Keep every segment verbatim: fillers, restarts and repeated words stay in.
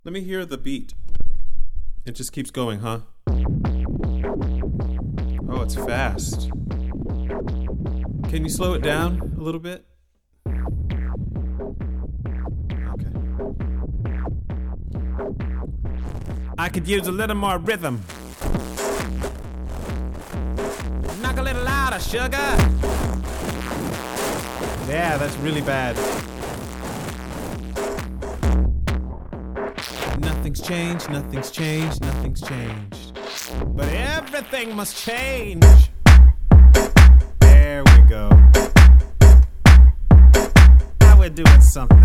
Let me hear the beat. It just keeps going, huh? Oh, it's fast. Can you slow it down a little bit? Okay. I could use a little more rhythm. Knock a little louder, sugar. Yeah, that's really bad. Nothing's changed, nothing's changed, nothing's changed. But everything must change. There we go. Now we're doing something.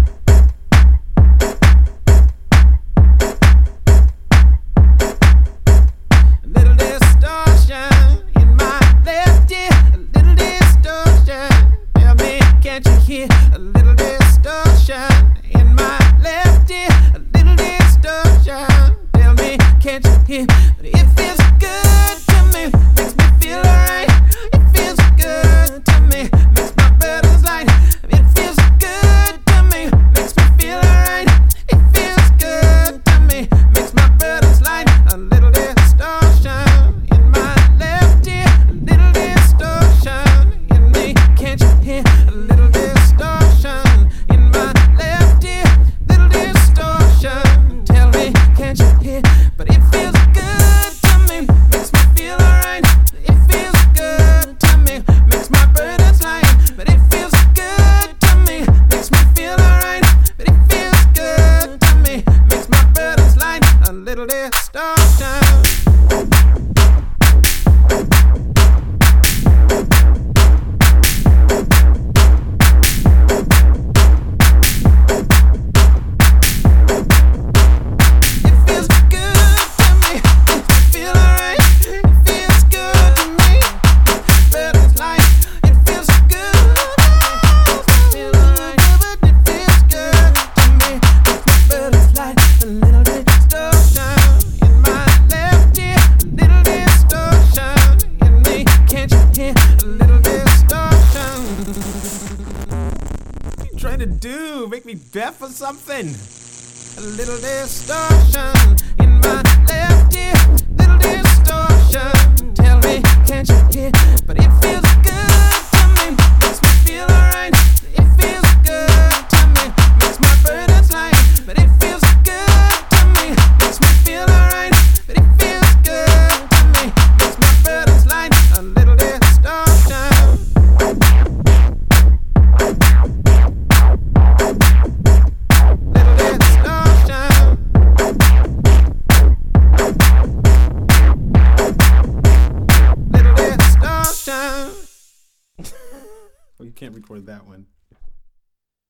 A little distortion in my left ear. A little distortion. Tell me, can't you hear? A little distortion in my left ear. A little distortion. Tell me, can't you hear? But it feels good to me, makes me feel alright. It feels good to me, makes my burdens light. It feels good to me, makes me feel alright. It feels good to me, makes my burdens light. A little distortion in my left ear, a little distortion in me. Can't you hear? A little distortion in my left ear, little distortion. Tell me, can't you hear? But it feels good to me, makes me feel alright. It feels good to me, makes my burdens light. But it feels good to me, makes me feel alright. But it feels good to me, makes my burdens light. A little distortion. Trying to do, make me deaf or something. A little distortion in my left ear, little distortion. Tell me, can't you hear? But it feels good to me, makes me feel alright. It feels good to me, makes my burdens light. But it feels good to me, makes me feel alright. But it feels good to me, makes my burdens light. A little distortion. Well, you can't record that one.